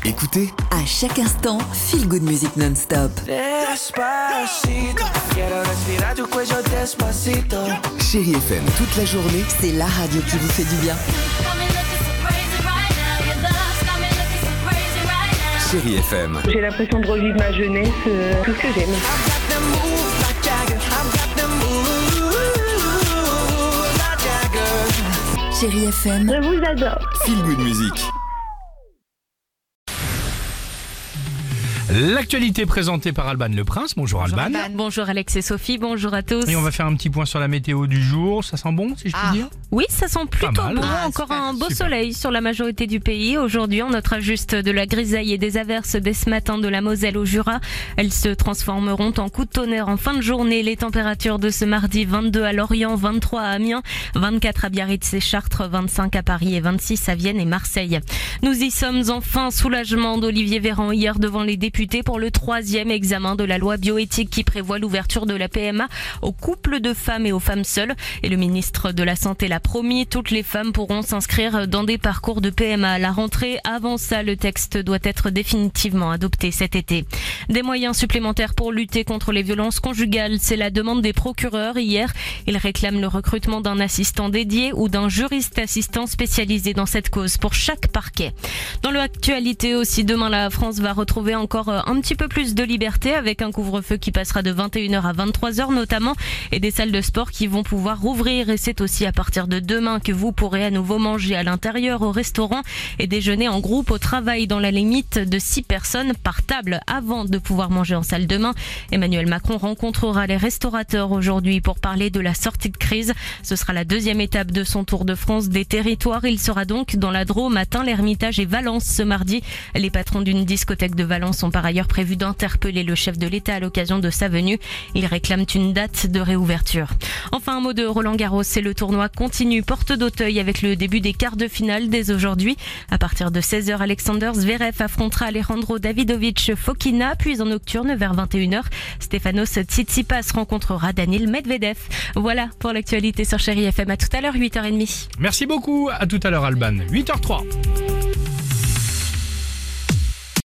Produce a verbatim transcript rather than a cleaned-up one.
Écoutez, à chaque instant, Feel Good Music non-stop. Despacito, quiero respirar tu cuello despacito. Chérie F M toute la journée. C'est la radio qui vous fait du bien. Chérie F M. J'ai l'impression de revivre ma jeunesse, euh, tout ce que j'aime. Chérie F M, Je vous adore. Feel Good Music. L'actualité présentée par Alban Le Prince. Bonjour, Bonjour Alban. Alban. Bonjour Alex et Sophie, bonjour à tous. Et on va faire un petit point sur la météo du jour. Ça sent bon, si je puis Ah. dire? Oui, ça sent plutôt Pas mal. bon. Ah, Encore super, un beau super. soleil sur la majorité du pays. Aujourd'hui, on notera juste de la grisaille et des averses dès ce matin de la Moselle au Jura. Elles se transformeront en coups de tonnerre en fin de journée. Les températures de ce mardi, vingt-deux à Lorient, vingt-trois à Amiens, vingt-quatre à Biarritz et Chartres, vingt-cinq à Paris et vingt-six à Vienne et Marseille. Nous y sommes enfin. Soulagement d'Olivier Véran hier devant les députés pour le troisième examen de la loi bioéthique qui prévoit l'ouverture de la P M A aux couples de femmes et aux femmes seules. Et le ministre de la Santé l'a promis, toutes les femmes pourront s'inscrire dans des parcours de P M A à la rentrée. Avant ça, le texte doit être définitivement adopté cet été. Des moyens supplémentaires pour lutter contre les violences conjugales, c'est la demande des procureurs hier. Ils réclament le recrutement d'un assistant dédié ou d'un juriste assistant spécialisé dans cette cause pour chaque parquet. Dans l'actualité aussi, demain la France va retrouver encore un petit peu plus de liberté avec un couvre-feu qui passera de vingt et une heures à vingt-trois heures notamment et des salles de sport qui vont pouvoir rouvrir. Et c'est aussi à partir de demain que vous pourrez à nouveau manger à l'intérieur, au restaurant et déjeuner en groupe au travail dans la limite de six personnes par table avant de pouvoir manger en salle demain. Emmanuel Macron rencontrera les restaurateurs aujourd'hui pour parler de la sortie de crise. Ce sera la deuxième étape de son tour de France des territoires. Il sera donc dans la Drôme, Atin, l'Ermitage et Valence ce mardi. Les patrons d'une discothèque de Valence ont par ailleurs prévu d'interpeller le chef de l'État à l'occasion de sa venue. Ils réclament une date de réouverture. Enfin, un mot de Roland Garros, c'est le tournoi continue porte d'Auteuil avec le début des quarts de finale dès aujourd'hui. À partir de seize heures, Alexander Zverev affrontera Alejandro Davidovich Fokina, puis en nocturne vers vingt et une heures, Stefanos Tsitsipas rencontrera Daniil Medvedev. Voilà pour l'actualité sur Chérie F M. À tout à l'heure, huit heures trente. Merci beaucoup. À tout à l'heure, Alban. huit heures zéro trois.